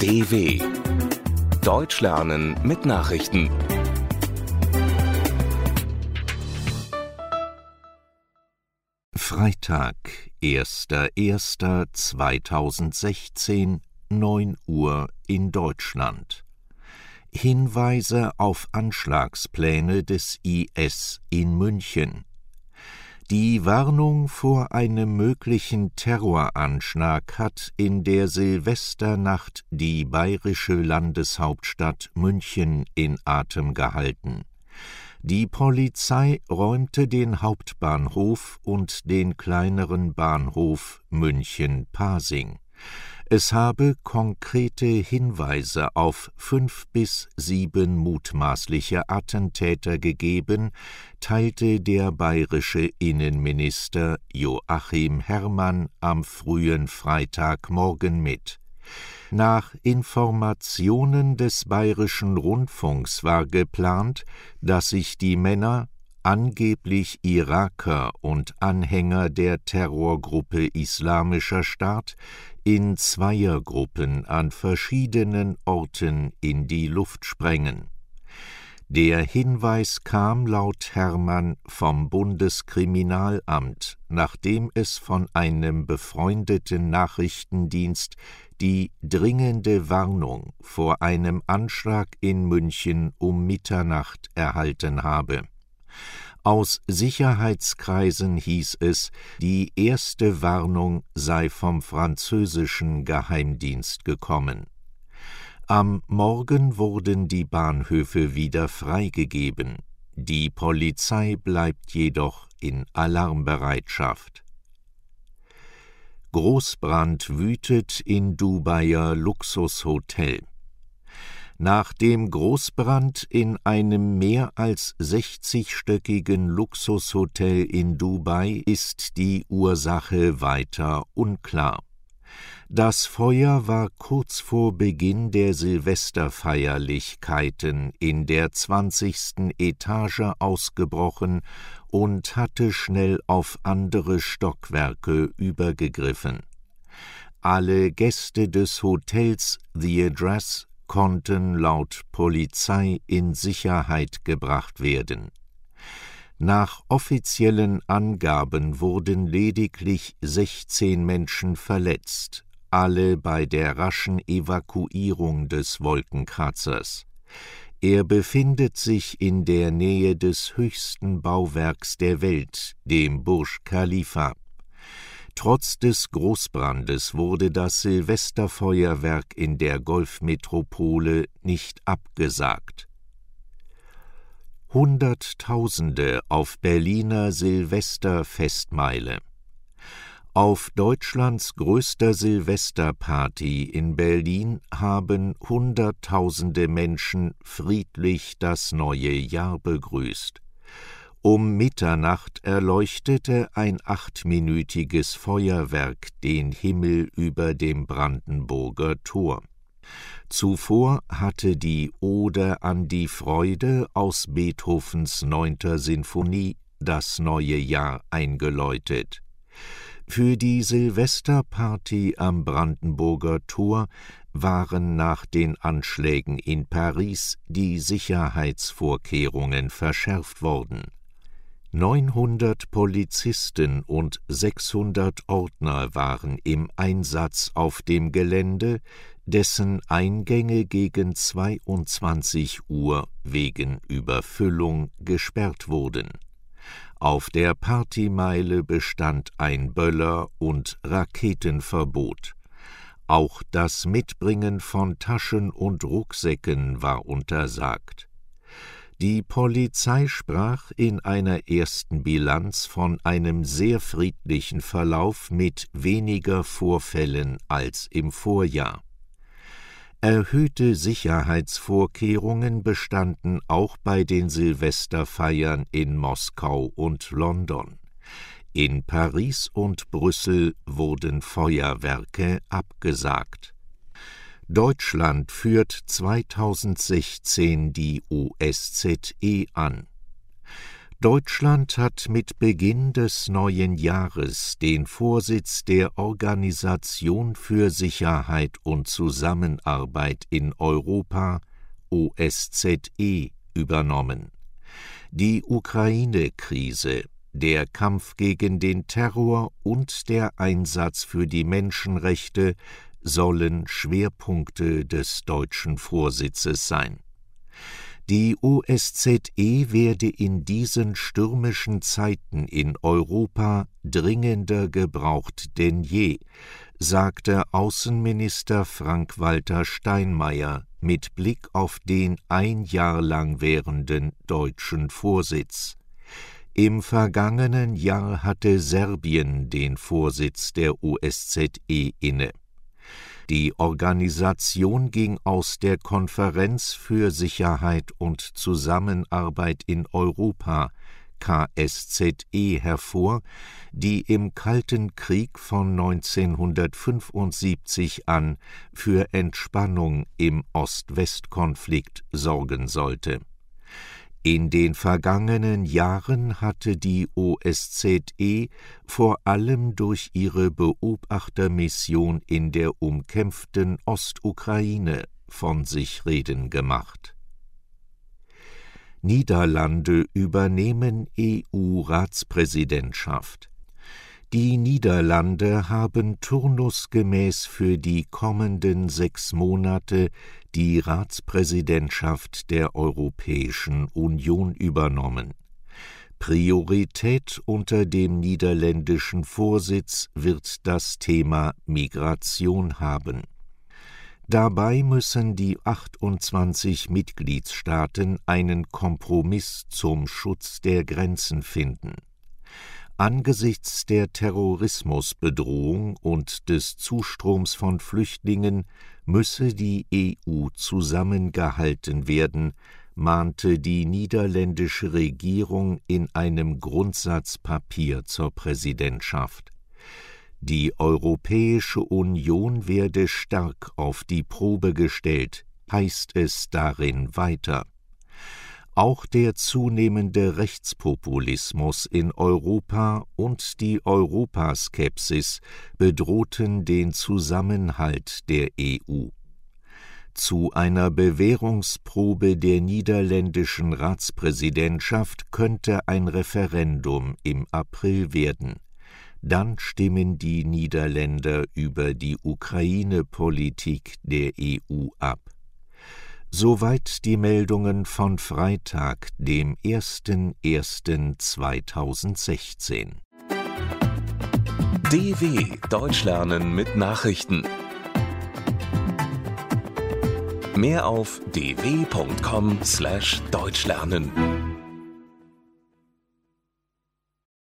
DW Deutsch lernen mit Nachrichten. Freitag, 1.1.2016, 9 Uhr in Deutschland. Hinweise auf Anschlagspläne des IS in München. Die Warnung vor einem möglichen Terroranschlag hat in der Silvesternacht die bayerische Landeshauptstadt München in Atem gehalten. Die Polizei räumte den Hauptbahnhof und den kleineren Bahnhof München-Pasing. Es habe konkrete Hinweise auf 5 bis 7 mutmaßliche Attentäter gegeben, teilte der bayerische Innenminister Joachim Herrmann am frühen Freitagmorgen mit. Nach Informationen des Bayerischen Rundfunks war geplant, dass sich die Männer, angeblich Iraker und Anhänger der Terrorgruppe Islamischer Staat, in Zweiergruppen an verschiedenen Orten in die Luft sprengen. Der Hinweis kam laut Herrmann vom Bundeskriminalamt, nachdem es von einem befreundeten Nachrichtendienst die dringende Warnung vor einem Anschlag in München um Mitternacht erhalten habe. Aus Sicherheitskreisen hieß es, die erste Warnung sei vom französischen Geheimdienst gekommen. Am Morgen wurden die Bahnhöfe wieder freigegeben. Die Polizei bleibt jedoch in Alarmbereitschaft. Großbrand wütet in Dubaier Luxushotel. Nach dem Großbrand in einem mehr als 60-stöckigen Luxushotel in Dubai ist die Ursache weiter unklar. Das Feuer war kurz vor Beginn der Silvesterfeierlichkeiten in der 20. Etage ausgebrochen und hatte schnell auf andere Stockwerke übergegriffen. Alle Gäste des Hotels The Address konnten laut Polizei in Sicherheit gebracht werden. Nach offiziellen Angaben wurden lediglich 16 Menschen verletzt, alle bei der raschen Evakuierung des Wolkenkratzers. Er befindet sich in der Nähe des höchsten Bauwerks der Welt, dem Burj Khalifa. Trotz des Großbrandes wurde das Silvesterfeuerwerk in der Golfmetropole nicht abgesagt. Hunderttausende auf Berliner Silvesterfestmeile. Auf Deutschlands größter Silvesterparty in Berlin haben Hunderttausende Menschen friedlich das neue Jahr begrüßt. Um Mitternacht erleuchtete ein 8-minütiges Feuerwerk den Himmel über dem Brandenburger Tor. Zuvor hatte die Ode an die Freude aus Beethovens 9. Sinfonie das neue Jahr eingeläutet. Für die Silvesterparty am Brandenburger Tor waren nach den Anschlägen in Paris die Sicherheitsvorkehrungen verschärft worden. 900 Polizisten und 600 Ordner waren im Einsatz auf dem Gelände, dessen Eingänge gegen 22 Uhr wegen Überfüllung gesperrt wurden. Auf der Partymeile bestand ein Böller- und Raketenverbot. Auch das Mitbringen von Taschen und Rucksäcken war untersagt. Die Polizei sprach in einer ersten Bilanz von einem sehr friedlichen Verlauf mit weniger Vorfällen als im Vorjahr. Erhöhte Sicherheitsvorkehrungen bestanden auch bei den Silvesterfeiern in Moskau und London. In Paris und Brüssel wurden Feuerwerke abgesagt. Deutschland führt 2016 die OSZE an. Deutschland hat mit Beginn des neuen Jahres den Vorsitz der Organisation für Sicherheit und Zusammenarbeit in Europa, OSZE, übernommen. Die Ukraine-Krise, der Kampf gegen den Terror und der Einsatz für die Menschenrechte sollen Schwerpunkte des deutschen Vorsitzes sein. Die OSZE werde in diesen stürmischen Zeiten in Europa dringender gebraucht denn je, sagte Außenminister Frank-Walter Steinmeier mit Blick auf den ein Jahr lang währenden deutschen Vorsitz. Im vergangenen Jahr hatte Serbien den Vorsitz der OSZE inne. Die Organisation ging aus der Konferenz für Sicherheit und Zusammenarbeit in Europa, KSZE, hervor, die im Kalten Krieg von 1975 an für Entspannung im Ost-West-Konflikt sorgen sollte. In den vergangenen Jahren hatte die OSZE vor allem durch ihre Beobachtermission in der umkämpften Ostukraine von sich reden gemacht. Niederlande übernehmen EU-Ratspräsidentschaft. Die Niederlande haben turnusgemäß für die kommenden 6 Monate die Ratspräsidentschaft der Europäischen Union übernommen. Priorität unter dem niederländischen Vorsitz wird das Thema Migration haben. Dabei müssen die 28 Mitgliedstaaten einen Kompromiss zum Schutz der Grenzen finden. Angesichts der Terrorismusbedrohung und des Zustroms von Flüchtlingen müsse die EU zusammengehalten werden, mahnte die niederländische Regierung in einem Grundsatzpapier zur Präsidentschaft. Die Europäische Union werde stark auf die Probe gestellt, heißt es darin weiter. Auch der zunehmende Rechtspopulismus in Europa und die Europaskepsis bedrohten den Zusammenhalt der EU. Zu einer Bewährungsprobe der niederländischen Ratspräsidentschaft könnte ein Referendum im April werden. Dann stimmen die Niederländer über die Ukraine-Politik der EU ab. Soweit die Meldungen von Freitag, dem 01.01.2016. DW Deutsch lernen mit Nachrichten. Mehr auf dw.com/deutschlernen.